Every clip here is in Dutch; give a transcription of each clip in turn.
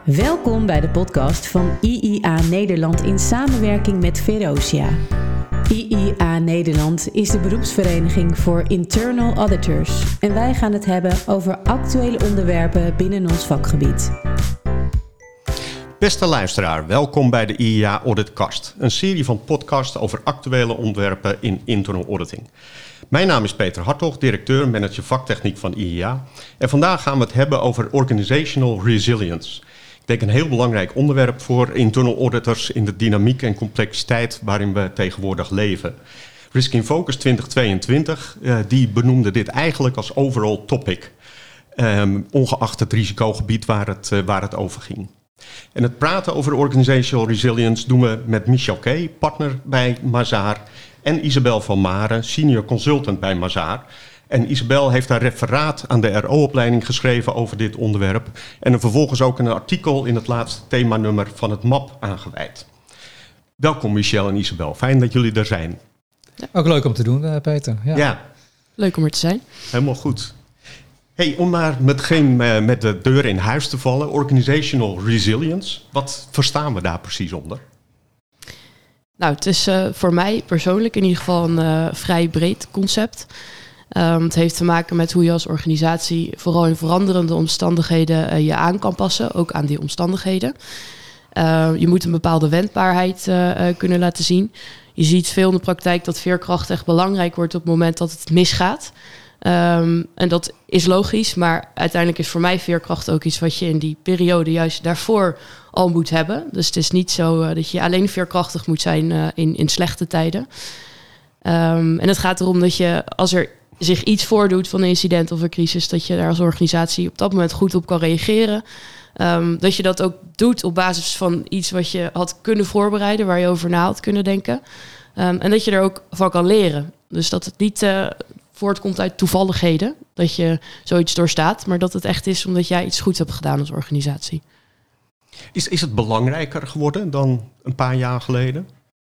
Welkom bij de podcast van IIA Nederland in samenwerking met Verosia. IIA Nederland is de beroepsvereniging voor internal auditors en wij gaan het hebben over actuele onderwerpen binnen ons vakgebied. Beste luisteraar, welkom bij de IIA Auditcast, een serie van podcasts over actuele onderwerpen in internal auditing. Mijn naam is Peter Hartog, directeur en manager vaktechniek van IIA. En vandaag gaan we het hebben over organizational resilience. Ik denk een heel belangrijk onderwerp voor internal auditors in de dynamiek en complexiteit waarin we tegenwoordig leven. Risk in Focus 2022 die benoemde dit eigenlijk als overall topic, ongeacht het risicogebied waar het over ging. En het praten over organizational resilience doen we met Michel Kay, partner bij Mazars, en Isabel van Maren, senior consultant bij Mazars. En Isabel heeft haar referaat aan de RO-opleiding geschreven over dit onderwerp en er vervolgens ook een artikel in het laatste themanummer van het MAP aangewijd. Welkom Michel en Isabel, fijn dat jullie er zijn. Ja, ook leuk om te doen, Peter. Ja. Leuk om er te zijn. Helemaal goed. Hey, om maar met de deur in huis te vallen, organizational resilience, wat verstaan we daar precies onder? Nou, het is voor mij persoonlijk in ieder geval een vrij breed concept. Het heeft te maken met hoe je als organisatie vooral in veranderende omstandigheden je aan kan passen, ook aan die omstandigheden. Je moet een bepaalde wendbaarheid kunnen laten zien. Je ziet veel in de praktijk dat veerkracht echt belangrijk wordt op het moment dat het misgaat. En dat is logisch, maar uiteindelijk is voor mij veerkracht ook iets wat je in die periode juist daarvoor al moet hebben. Dus het is niet zo dat je alleen veerkrachtig moet zijn in slechte tijden. En het gaat erom dat je, als er zich iets voordoet van een incident of een crisis, dat je daar als organisatie op dat moment goed op kan reageren. Dat je dat ook doet op basis van iets wat je had kunnen voorbereiden, waar je over na had kunnen denken. En dat je er ook van kan leren. Dus dat het niet voortkomt uit toevalligheden, dat je zoiets doorstaat, maar dat het echt is omdat jij iets goeds hebt gedaan als organisatie. Is het belangrijker geworden dan een paar jaar geleden?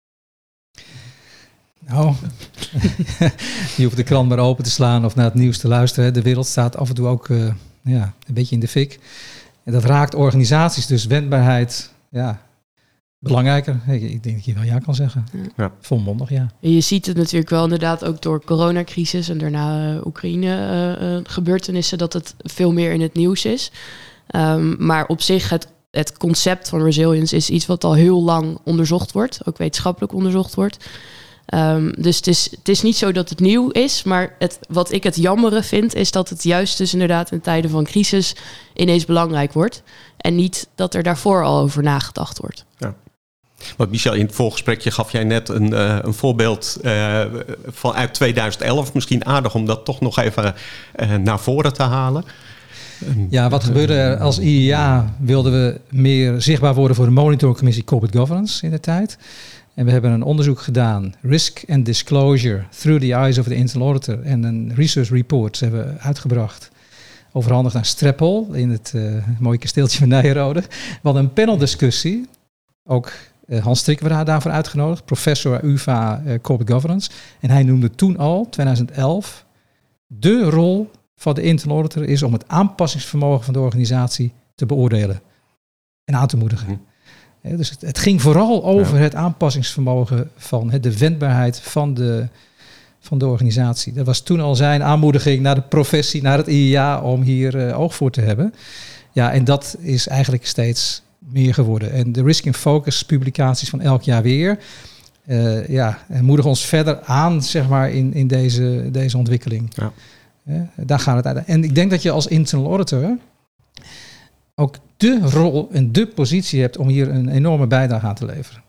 Nou, je hoeft de krant maar open te slaan of naar het nieuws te luisteren. De wereld staat af en toe ook een beetje in de fik. En dat raakt organisaties, dus wendbaarheid, belangrijker. Ik denk dat je wel ja kan zeggen. Ja. Volmondig, ja. Je ziet het natuurlijk wel inderdaad ook door coronacrisis en daarna Oekraïne gebeurtenissen, dat het veel meer in het nieuws is. Maar op zich, het concept van resilience is iets wat al heel lang onderzocht wordt, ook wetenschappelijk onderzocht wordt. Dus het is niet zo dat het nieuw is, maar wat ik het jammere vind, is dat het juist dus inderdaad in tijden van crisis ineens belangrijk wordt. En niet dat er daarvoor al over nagedacht wordt. Ja. Want Michel, in het voorgesprekje gaf jij net een voorbeeld uit 2011. Misschien aardig om dat toch nog even naar voren te halen. Ja, wat gebeurde er? Als IIA wilden we meer zichtbaar worden voor de monitoringcommissie Corporate Governance in de tijd. En we hebben een onderzoek gedaan, Risk and Disclosure Through the Eyes of the Internal Auditor. En een research report hebben we uitgebracht. Overhandigd aan Streppel in het mooie kasteeltje van Nijrode. We hadden een paneldiscussie. Ook Hans Strik werd daarvoor uitgenodigd. Professor UvA Corporate Governance. En hij noemde toen al, 2011, de rol van de internal auditor is om het aanpassingsvermogen van de organisatie te beoordelen. En aan te moedigen. Dus het ging vooral over het aanpassingsvermogen van de wendbaarheid van de organisatie. Dat was toen al zijn aanmoediging naar de professie, naar het IIA, om hier oog voor te hebben. Ja, en dat is eigenlijk steeds meer geworden. En de Risk in Focus publicaties van elk jaar weer moedigen ons verder aan, zeg maar, in deze ontwikkeling. Ja. Daar gaat het uit. En ik denk dat je als internal auditor ook de rol en de positie hebt om hier een enorme bijdrage aan te leveren.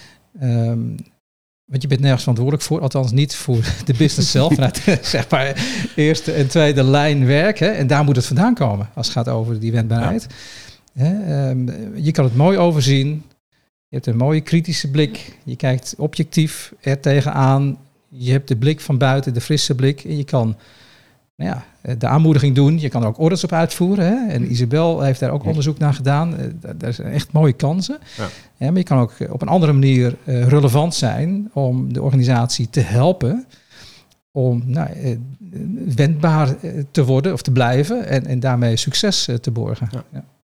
Want je bent nergens verantwoordelijk voor, althans niet voor de business zelf, vanuit zeg maar eerste en tweede lijn werk. En daar moet het vandaan komen als het gaat over die wendbaarheid. Ja. Je kan het mooi overzien. Je hebt een mooie kritische blik. Je kijkt objectief er tegenaan. Je hebt de blik van buiten, de frisse blik. En je kan de aanmoediging doen. Je kan er ook audits op uitvoeren. Hè? En Isabel heeft daar ook onderzoek naar gedaan. Daar zijn echt mooie kansen. Ja. Maar je kan ook op een andere manier relevant zijn om de organisatie te helpen om wendbaar te worden of te blijven en daarmee succes te borgen. Ja. Ja.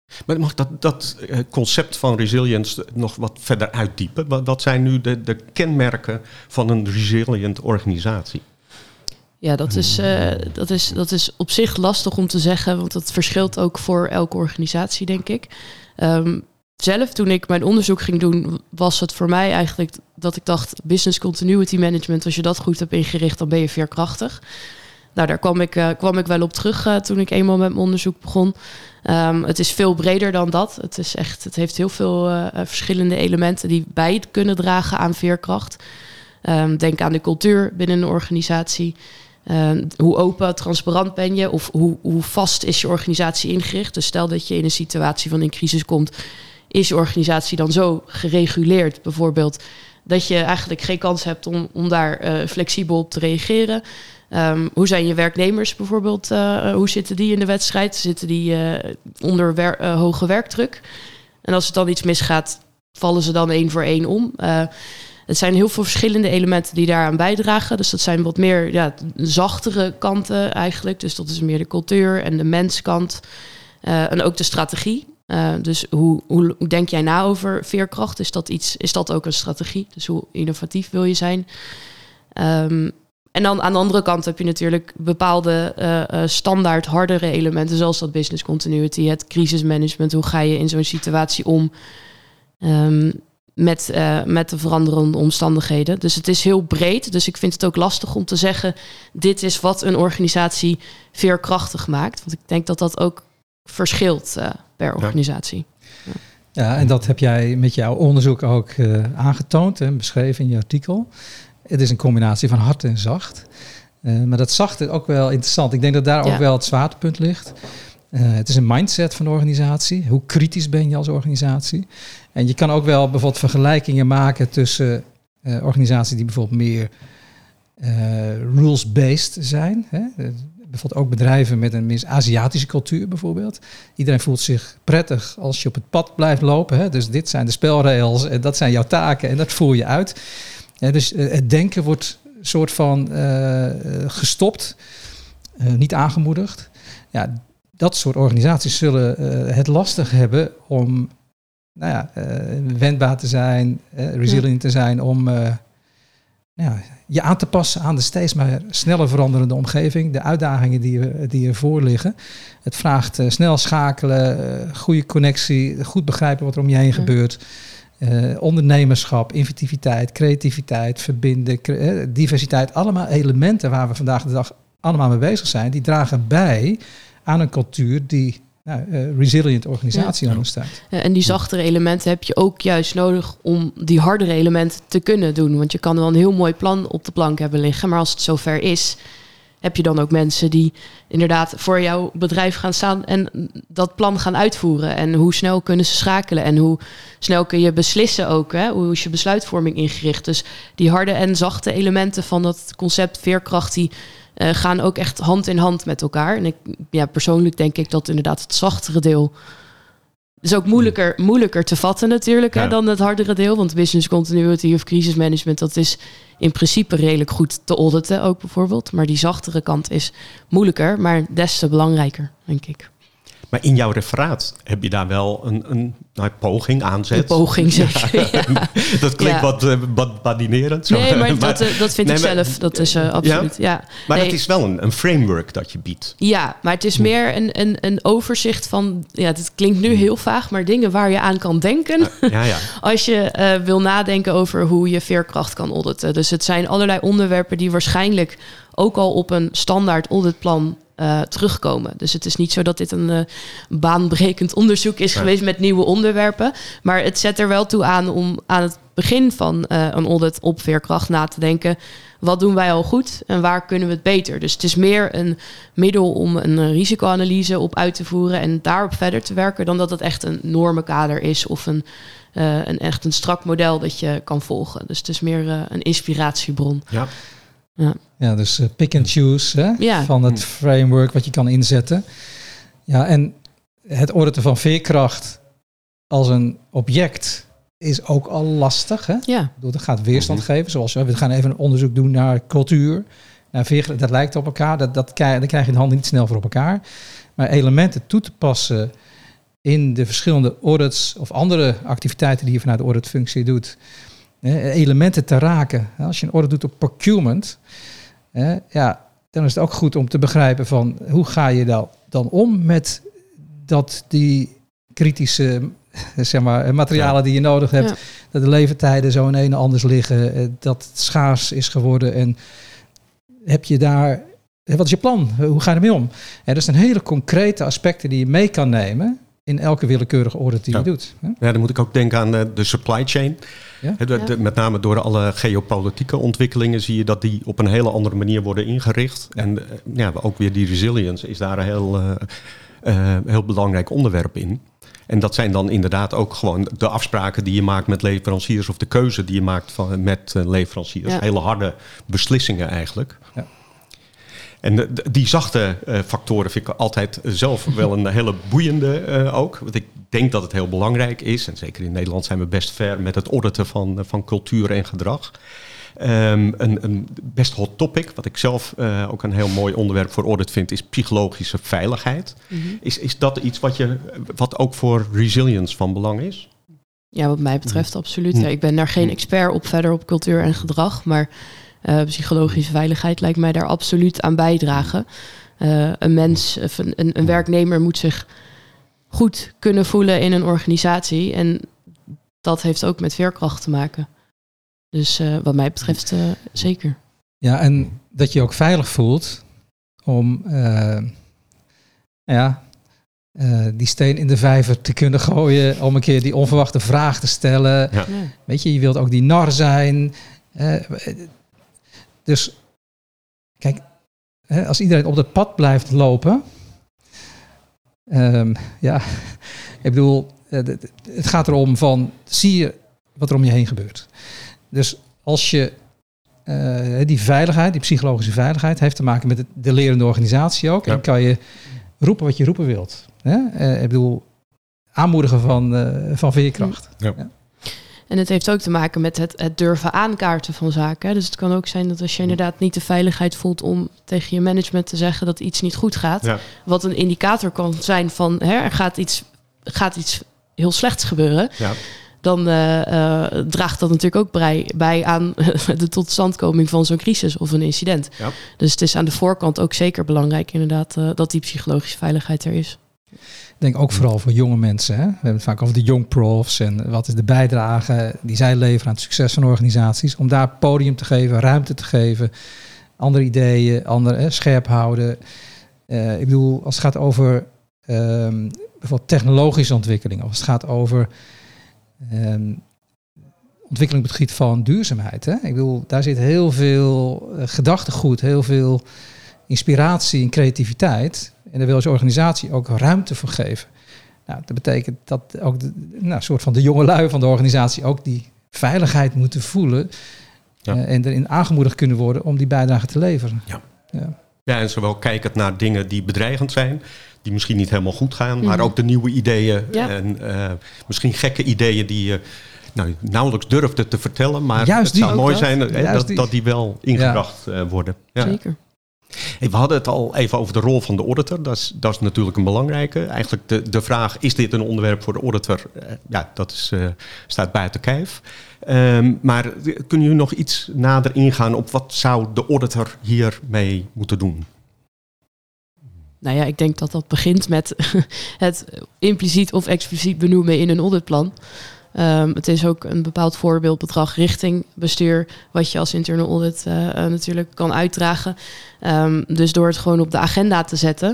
Maar mag dat concept van resilience nog wat verder uitdiepen? Wat zijn nu de kenmerken van een resilient organisatie? Ja, dat is op zich lastig om te zeggen, want dat verschilt ook voor elke organisatie, denk ik. Zelf, toen ik mijn onderzoek ging doen, was het voor mij eigenlijk dat ik dacht, business continuity management, als je dat goed hebt ingericht, dan ben je veerkrachtig. Nou, daar kwam ik wel op terug toen ik eenmaal met mijn onderzoek begon. Het is veel breder dan dat. Het heeft heel veel verschillende elementen die bij kunnen dragen aan veerkracht. Denk aan de cultuur binnen een organisatie. Hoe open, transparant ben je? Of hoe vast is je organisatie ingericht? Dus stel dat je in een situatie van een crisis komt, is je organisatie dan zo gereguleerd bijvoorbeeld dat je eigenlijk geen kans hebt om daar flexibel op te reageren? Hoe zijn je werknemers bijvoorbeeld? Hoe zitten die in de wedstrijd? Zitten die onder hoge werkdruk? En als het dan iets misgaat, vallen ze dan 1 voor 1 om? Het zijn heel veel verschillende elementen die daaraan bijdragen. Dus dat zijn wat meer zachtere kanten eigenlijk. Dus dat is meer de cultuur en de menskant. En ook de strategie. Dus hoe denk jij na over veerkracht? Is dat ook een strategie? Dus hoe innovatief wil je zijn? En dan aan de andere kant heb je natuurlijk bepaalde standaard hardere elementen, zoals dat business continuity, het crisismanagement. Hoe ga je in zo'n situatie om met de veranderende omstandigheden? Dus het is heel breed. Dus ik vind het ook lastig om te zeggen, dit is wat een organisatie veerkrachtig maakt. Want ik denk dat dat ook verschilt per organisatie. Ja, en dat heb jij met jouw onderzoek ook aangetoond en beschreven in je artikel. Het is een combinatie van hard en zacht. Maar dat zacht is ook wel interessant. Ik denk dat daar ook wel het zwaartepunt ligt. Het is een mindset van de organisatie. Hoe kritisch ben je als organisatie? En je kan ook wel bijvoorbeeld vergelijkingen maken tussen organisaties die bijvoorbeeld meer rules-based zijn. Hè? Bijvoorbeeld ook bedrijven met een meer Aziatische cultuur bijvoorbeeld. Iedereen voelt zich prettig als je op het pad blijft lopen. Hè? Dus dit zijn de spelregels en dat zijn jouw taken en dat voer je uit. Ja, dus het denken wordt een soort van gestopt, niet aangemoedigd. Ja, dat soort organisaties zullen het lastig hebben om wendbaar te zijn, resilient te zijn, om je aan te passen aan de steeds maar sneller veranderende omgeving, de uitdagingen die er voor liggen. Het vraagt snel schakelen, goede connectie, goed begrijpen wat er om je heen gebeurt. Ondernemerschap, inventiviteit, creativiteit, verbinden, diversiteit. Allemaal elementen waar we vandaag de dag allemaal mee bezig zijn. Die dragen bij aan een cultuur die resilient organisatie ondersteunt. En die zachtere elementen heb je ook juist nodig om die hardere elementen te kunnen doen. Want je kan wel een heel mooi plan op de plank hebben liggen. Maar als het zover is, heb je dan ook mensen die inderdaad voor jouw bedrijf gaan staan en dat plan gaan uitvoeren. En hoe snel kunnen ze schakelen en hoe snel kun je beslissen ook. Hè? Hoe is je besluitvorming ingericht? Dus die harde en zachte elementen van dat concept veerkracht, die gaan ook echt hand in hand met elkaar. En persoonlijk denk ik dat inderdaad het zachtere deel is ook moeilijker te vatten natuurlijk dan het hardere deel. Want business continuity of crisismanagement, dat is in principe redelijk goed te auditen ook bijvoorbeeld. Maar die zachtere kant is moeilijker, maar des te belangrijker, denk ik. Maar in jouw referaat heb je daar wel een poging aanzet. Een poging, zeg je. Ja. Dat klinkt wat badinerend. Zo. Nee, maar dat vind ik zelf. Dat is absoluut, ja. Maar het is wel een framework dat je biedt. Ja, maar het is meer een overzicht van... Ja, het klinkt nu heel vaag, maar dingen waar je aan kan denken. Ja. Als je wil nadenken over hoe je veerkracht kan auditen. Dus het zijn allerlei onderwerpen die waarschijnlijk ook al op een standaard auditplan terugkomen. Dus het is niet zo dat dit een baanbrekend onderzoek is geweest met nieuwe onderwerpen. Maar het zet er wel toe aan om aan het begin van een audit op veerkracht na te denken. Wat doen wij al goed en waar kunnen we het beter? Dus het is meer een middel om een risicoanalyse op uit te voeren en daarop verder te werken dan dat het echt een normenkader is of echt een strak model dat je kan volgen. Dus het is meer een inspiratiebron. Ja, dus pick and choose van het framework wat je kan inzetten. Ja, en het auditen van veerkracht als een object is ook al lastig. Hè? Ja. Dat gaat weerstand geven. Zoals we gaan even een onderzoek doen naar cultuur. Naar veerkracht, dat lijkt op elkaar. Dan krijg je de handen niet snel voor op elkaar. Maar elementen toe te passen in de verschillende audits of andere activiteiten die je vanuit de auditfunctie doet, elementen te raken. Als je een audit doet op procurement, dan is het ook goed om te begrijpen van hoe ga je dan om met die kritische materialen die je nodig hebt. Ja. Dat de levertijden zo in een anders liggen, dat het schaars is geworden. En heb je daar, wat is je plan? Hoe ga je ermee om? Dat zijn hele concrete aspecten die je mee kan nemen in elke willekeurige audit die je doet. Ja, dan moet ik ook denken aan de supply chain. Ja? Met name door alle geopolitieke ontwikkelingen zie je dat die op een hele andere manier worden ingericht. Ja. En ook weer die resilience is daar een heel belangrijk onderwerp in. En dat zijn dan inderdaad ook gewoon de afspraken die je maakt met leveranciers of de keuze die je maakt met leveranciers. Ja. Hele harde beslissingen eigenlijk. Ja. En die zachte factoren vind ik altijd zelf wel een hele boeiende ook. Want ik denk dat het heel belangrijk is. En zeker in Nederland zijn we best ver met het auditen van cultuur en gedrag. Een best hot topic, wat ik zelf ook een heel mooi onderwerp voor audit vind, is psychologische veiligheid. Mm-hmm. Is dat iets wat ook voor resilience van belang is? Ja, wat mij betreft absoluut. Ja, ik ben daar geen expert verder op cultuur en gedrag, maar psychologische veiligheid lijkt mij daar absoluut aan bijdragen. Een mens, een werknemer moet zich goed kunnen voelen in een organisatie en dat heeft ook met veerkracht te maken. Dus wat mij betreft zeker. Ja, en dat je ook veilig voelt om die steen in de vijver te kunnen gooien, om een keer die onverwachte vraag te stellen. Ja. Weet je wilt ook die nar zijn. Dus kijk, als iedereen op het pad blijft lopen, ik bedoel, het gaat erom van, zie je wat er om je heen gebeurt. Dus als je die veiligheid, die psychologische veiligheid, heeft te maken met de lerende organisatie ook. Ja. En kan je roepen wat je roepen wilt. Ik bedoel, aanmoedigen van veerkracht. Ja. Ja. En het heeft ook te maken met het durven aankaarten van zaken. Dus het kan ook zijn dat als je inderdaad niet de veiligheid voelt om tegen je management te zeggen dat iets niet goed gaat. Ja. Wat een indicator kan zijn van er gaat iets heel slechts gebeuren. Ja. Dan draagt dat natuurlijk ook bij aan de totstandkoming van zo'n crisis of een incident. Ja. Dus het is aan de voorkant ook zeker belangrijk inderdaad dat die psychologische veiligheid er is. Ik denk ook vooral voor jonge mensen. Hè? We hebben het vaak over de young profs en wat is de bijdrage die zij leveren aan het succes van organisaties. Om daar podium te geven, ruimte te geven, andere ideeën, scherp houden. Ik bedoel, als het gaat over bijvoorbeeld technologische ontwikkeling, of als het gaat over ontwikkeling op het gebied van duurzaamheid. Hè? Ik bedoel, daar zit heel veel gedachtegoed, heel veel inspiratie en creativiteit. En daar wil je als organisatie ook ruimte voor geven. Nou, dat betekent dat ook soort van de jongelui van de organisatie ook die veiligheid moeten voelen. Ja. En erin aangemoedigd kunnen worden om die bijdrage te leveren. Ja. Ja, en zowel kijkend naar dingen die bedreigend zijn, die misschien niet helemaal goed gaan, maar ook de nieuwe ideeën en misschien gekke ideeën die je nauwelijks durfde te vertellen, maar juist het zou mooi zijn dat die wel ingebracht worden. Ja. Zeker. We hadden het al even over de rol van de auditor. Dat is natuurlijk een belangrijke. Eigenlijk de vraag, is dit een onderwerp voor de auditor? Dat staat buiten kijf. Maar kunnen jullie nog iets nader ingaan op wat zou de auditor hiermee moeten doen? Nou ja, ik denk dat begint met het impliciet of expliciet benoemen in een auditplan. Het is ook een bepaald voorbeeldbedrag richting bestuur, wat je als internal audit natuurlijk kan uitdragen. Dus door het gewoon op de agenda te zetten,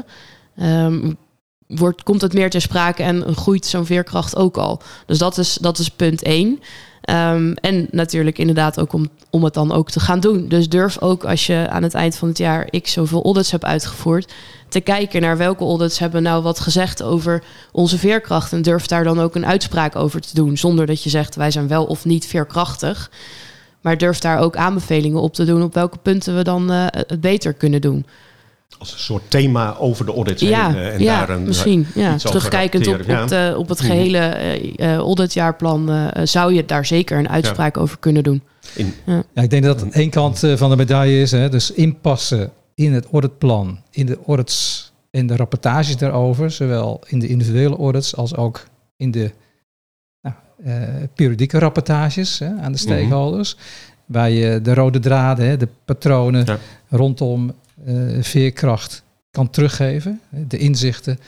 komt het meer ter sprake en groeit zo'n veerkracht ook al. Dus dat is punt 1. En natuurlijk inderdaad ook om het dan ook te gaan doen. Dus durf ook als je aan het eind van het jaar zoveel audits hebt uitgevoerd, te kijken naar welke audits hebben nou wat gezegd over onze veerkracht. En durf daar dan ook een uitspraak over te doen. Zonder dat je zegt wij zijn wel of niet veerkrachtig. Maar durf daar ook aanbevelingen op te doen op welke punten we dan het beter kunnen doen. Als een soort thema over de audits heen. Daar misschien. Terugkijkend op het gehele auditjaarplan zou je daar zeker een uitspraak over kunnen doen. Ik denk dat één kant van de medaille is. Hè, dus inpassen in het auditplan, in de audits En de rapportages daarover, zowel in de individuele audits als ook in de periodieke rapportages aan de stakeholders. Waar je de rode draden, de patronen rondom veerkracht kan teruggeven. De inzichten.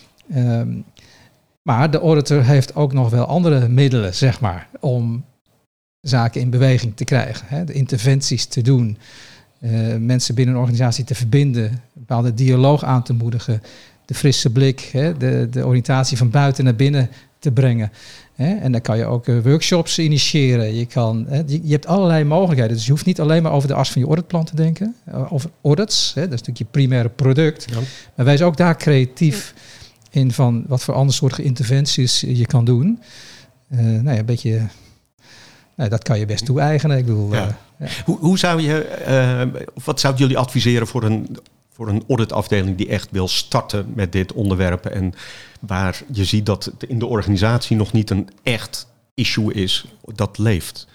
Maar de auditor heeft ook nog wel andere middelen, zeg maar, om zaken in beweging te krijgen. De interventies te doen. Mensen binnen een organisatie te verbinden. Een bepaalde dialoog aan te moedigen. De frisse blik, de oriëntatie van buiten naar binnen te brengen. En dan kan je ook workshops initiëren. Je hebt allerlei mogelijkheden. Dus je hoeft niet alleen maar over de as van je auditplan te denken. Over audits, dat is natuurlijk je primaire product. Ja. Maar wees ook daar creatief in van wat voor andersoortige interventies je kan doen. Een beetje... dat kan je best toe-eigenen. Ik bedoel, Hoe zou je... wat zouden jullie adviseren voor een auditafdeling die echt wil starten met dit onderwerp en waar je ziet dat het in de organisatie nog niet een echt issue is dat leeft?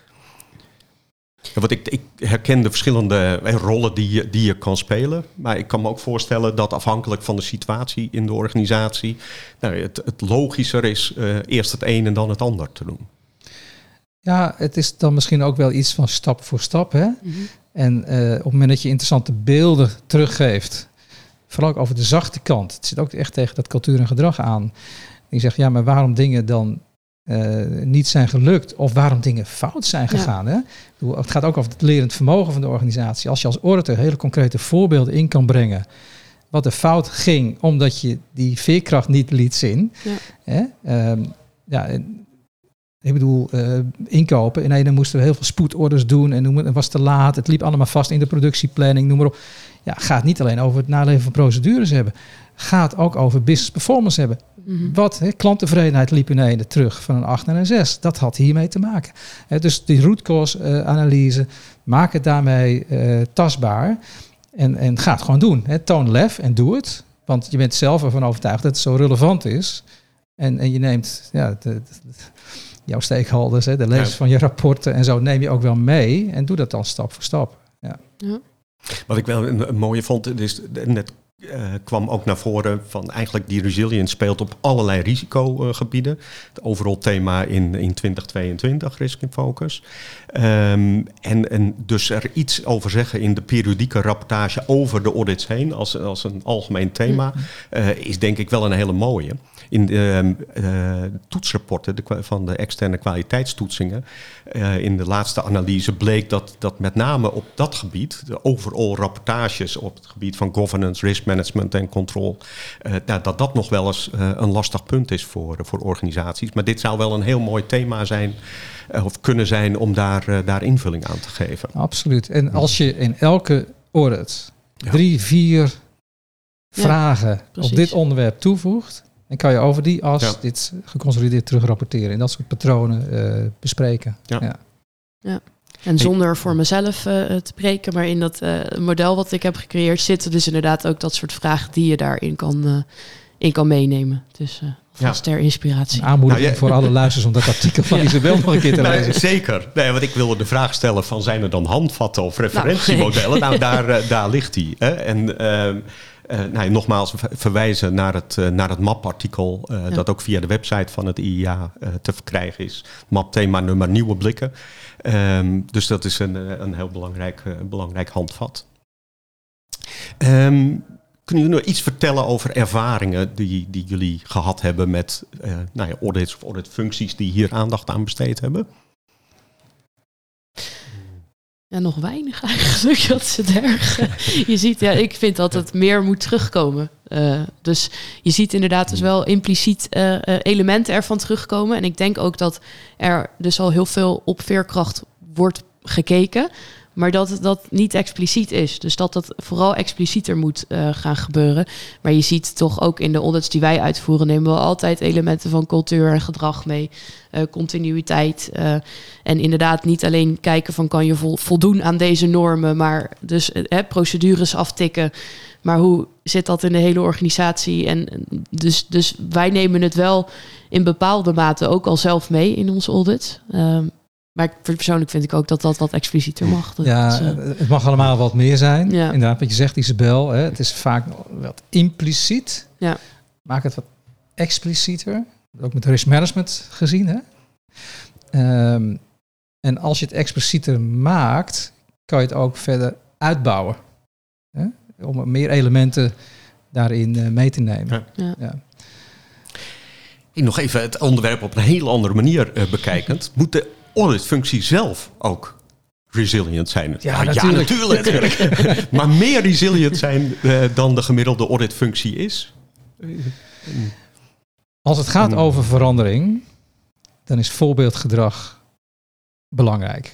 Want ik herken de verschillende rollen die je kan spelen, maar ik kan me ook voorstellen dat afhankelijk van de situatie in de organisatie het logischer is eerst het een en dan het ander te doen. Ja, het is dan misschien ook wel iets van stap voor stap. Hè? Mm-hmm. En op het moment dat je interessante beelden teruggeeft, vooral ook over de zachte kant. Het zit ook echt tegen dat cultuur en gedrag aan. Die zegt, maar waarom dingen dan niet zijn gelukt of waarom dingen fout zijn gegaan. Ja. Hè? Het gaat ook over het lerend vermogen van de organisatie. Als je als auditor hele concrete voorbeelden in kan brengen wat er fout ging omdat je die veerkracht niet liet zien. Ja. Hè? Ik bedoel, inkopen. En dan moesten we heel veel spoedorders doen. En het was te laat. Het liep allemaal vast in de productieplanning. Noem maar op. Ja, gaat niet alleen over het naleven van procedures hebben. Gaat ook over business performance hebben. Mm-hmm. Klanttevredenheid liep ineens terug van een 8 naar een 6. Dat had hiermee te maken. Dus die root cause analyse. Maak het daarmee tastbaar. En ga het gewoon doen. Toon lef en doe het. Want je bent zelf ervan overtuigd dat het zo relevant is. En je neemt... jouw stakeholders, de lezers van je rapporten en zo neem je ook wel mee en doe dat dan stap voor stap. Ja. Wat ik wel een mooie vond, is net kwam ook naar voren van eigenlijk die resilience speelt op allerlei risicogebieden. Het overal thema in 2022, Risk in Focus. En dus er iets over zeggen in de periodieke rapportage over de audits heen als een algemeen thema is denk ik wel een hele mooie. In de toetsrapporten van de externe kwaliteitstoetsingen, in de laatste analyse bleek dat met name op dat gebied, de overall rapportages op het gebied van governance, risk management en control, dat nog wel eens een lastig punt is voor organisaties. Maar dit zou wel een heel mooi thema zijn, of kunnen zijn om daar invulling aan te geven. Absoluut. En als je in elke audit 3-4 vragen op dit onderwerp toevoegt, dan kan je over die as dit geconsolideerd terugrapporteren en dat soort patronen bespreken. Ja. En zonder voor mezelf te spreken, maar in dat model wat ik heb gecreëerd zitten dus inderdaad ook dat soort vragen die je daarin kan meenemen. Dus vast ter inspiratie. Een aanmoediging voor alle luisteraars om dat artikel van Isabel nog een keer te lezen. Zeker. Nee, want ik wilde de vraag stellen van zijn er dan handvatten of referentiemodellen? Daar ligt die. En nogmaals verwijzen naar het MAP-artikel dat ook via de website van het IIA te verkrijgen is. MAP-thema nummer nieuwe blikken. Dus dat is een heel belangrijk handvat. Kunnen jullie nog iets vertellen over ervaringen die jullie gehad hebben met audits of auditfuncties die hier aandacht aan besteed hebben? Ja, nog weinig eigenlijk. Dat is het erg. Je ziet, ik vind dat het meer moet terugkomen. Dus je ziet inderdaad dus wel impliciet elementen ervan terugkomen. En ik denk ook dat er dus al heel veel op veerkracht wordt gekeken. Maar dat dat niet expliciet is. Dus dat vooral explicieter moet gaan gebeuren. Maar je ziet toch ook in de audits die wij uitvoeren, nemen we altijd elementen van cultuur en gedrag mee. Continuïteit. En inderdaad niet alleen kijken van kan je voldoen aan deze normen. Maar dus procedures aftikken. Maar hoe zit dat in de hele organisatie? En dus wij nemen het wel in bepaalde mate ook al zelf mee in onze audit. Maar persoonlijk vind ik ook dat wat explicieter mag. Het mag allemaal wat meer zijn. Ja. Inderdaad, wat je zegt, Isabel. Hè, het is vaak wat impliciet. Ja. Maak het wat explicieter. Ook met risk management gezien. Hè? En als je het explicieter maakt, kan je het ook verder uitbouwen. Hè? Om meer elementen daarin mee te nemen. Ja. Nog even het onderwerp op een heel andere manier bekijkend. Moet de auditfunctie zelf ook resilient zijn? Ja, natuurlijk. Maar meer resilient zijn dan de gemiddelde auditfunctie is? Als het gaat over verandering, dan is voorbeeldgedrag belangrijk.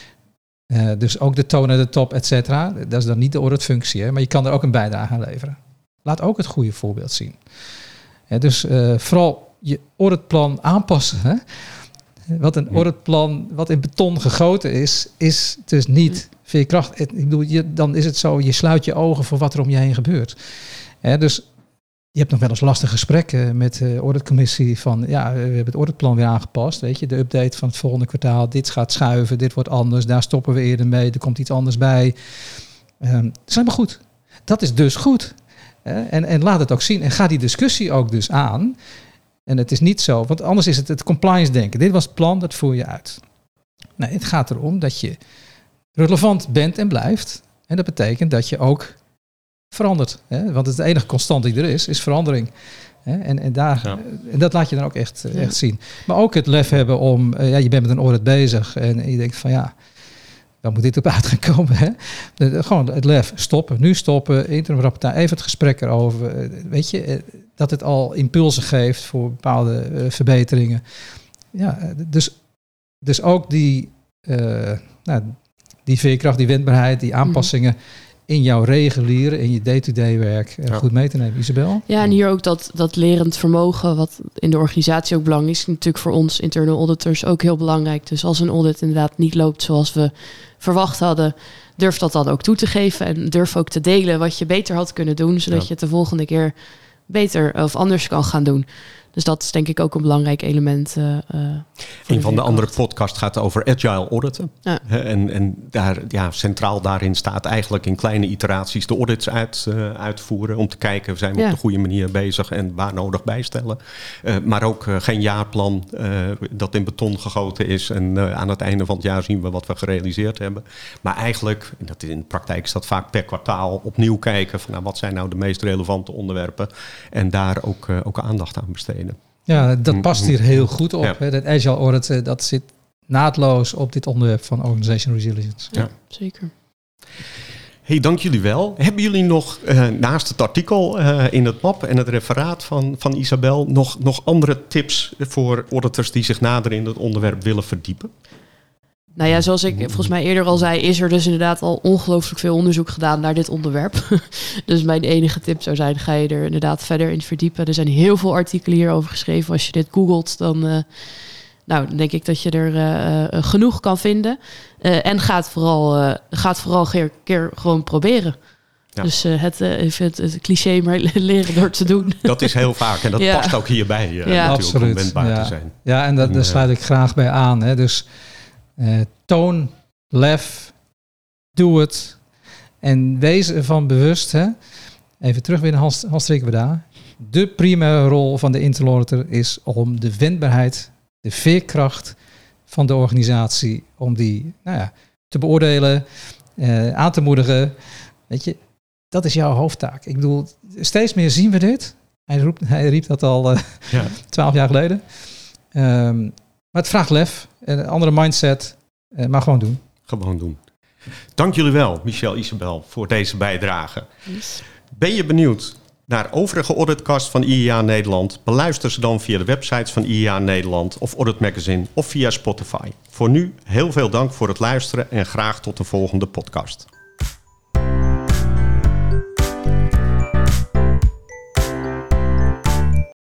Dus ook de tone at the top, et cetera. Dat is dan niet de auditfunctie, hè, maar je kan er ook een bijdrage aan leveren. Laat ook het goede voorbeeld zien. Dus vooral je auditplan aanpassen. Hè? Wat een auditplan, wat in beton gegoten is dus niet veerkracht. Ik bedoel, dan is het zo, je sluit je ogen voor wat er om je heen gebeurt. Dus je hebt nog wel eens lastige gesprekken met de auditcommissie van, we hebben het auditplan weer aangepast. Weet je, de update van het volgende kwartaal, dit gaat schuiven, dit wordt anders, daar stoppen we eerder mee, er komt iets anders bij. Dat is helemaal goed. Dat is dus goed. En laat het ook zien en ga die discussie ook dus aan. En het is niet zo, want anders is het compliance denken. Dit was het plan, dat voer je uit. Nee, het gaat erom dat je relevant bent en blijft. En dat betekent dat je ook verandert. Hè? Want het enige constant die er is verandering. En dat laat je dan ook echt zien. Maar ook het lef hebben om, je bent met een audit bezig en je denkt van waar moet dit op uit gaan komen? Hè? Gewoon het lef, nu stoppen, interim rapportage, even het gesprek erover. Weet je, dat het al impulsen geeft voor bepaalde verbeteringen. Ja, dus ook die veerkracht, die wendbaarheid, die aanpassingen in jouw reguliere, in je day-to-day werk goed mee te nemen. Isabel? Ja, en hier ook dat lerend vermogen, wat in de organisatie ook belangrijk is, natuurlijk voor ons internal auditors ook heel belangrijk. Dus als een audit inderdaad niet loopt zoals we verwacht hadden, durf dat dan ook toe te geven en durf ook te delen wat je beter had kunnen doen, zodat je het de volgende keer beter of anders kan gaan doen. Dus dat is denk ik ook een belangrijk element. Een van de andere podcasts gaat over agile auditen. Ja. En daar, centraal daarin staat eigenlijk in kleine iteraties de audits uitvoeren. Om te kijken, zijn we op de goede manier bezig en waar nodig bijstellen. Maar ook geen jaarplan dat in beton gegoten is. En aan het einde van het jaar zien we wat we gerealiseerd hebben. Maar eigenlijk, in de praktijk is dat vaak per kwartaal opnieuw kijken van wat zijn nou de meest relevante onderwerpen. En daar ook aandacht aan besteden. Ja, dat past hier heel goed op. Ja. Hè? Dat agile audit, dat zit naadloos op dit onderwerp van organizational resilience. Ja, zeker. Hey, dank jullie wel. Hebben jullie nog, naast het artikel in het map en het referaat van Isabel, nog andere tips voor auditors die zich nader in het onderwerp willen verdiepen? Nou ja, zoals ik volgens mij eerder al zei, is er dus inderdaad al ongelooflijk veel onderzoek gedaan naar dit onderwerp. Dus mijn enige tip zou zijn, ga je er inderdaad verder in verdiepen. Er zijn heel veel artikelen hierover geschreven. Als je dit googelt, dan denk ik dat je er genoeg kan vinden. En gaat vooral een keer gewoon proberen. Ja. Dus het cliché maar leren door te doen. Dat is heel vaak en dat past ook hierbij natuurlijk absoluut. Om wendbaar te zijn. Ja, en daar sluit ik graag bij aan. Hè. Dus toon, lef, doe het en wees ervan bewust. Hè. Even terug weer naar Hans Strikwerda. De primaire rol van de internal auditor is om de wendbaarheid, de veerkracht van de organisatie, om die te beoordelen, aan te moedigen. Weet je, dat is jouw hoofdtaak. Ik bedoel, steeds meer zien we dit. Hij riep dat al 12 jaar geleden. Maar het vraagt lef, een andere mindset, maar gewoon doen. Gewoon doen. Dank jullie wel, Michel, Isabel, voor deze bijdrage. Yes. Ben je benieuwd naar overige auditcasts van IEA Nederland? Beluister ze dan via de websites van IEA Nederland of Audit Magazine of via Spotify. Voor nu heel veel dank voor het luisteren en graag tot de volgende podcast.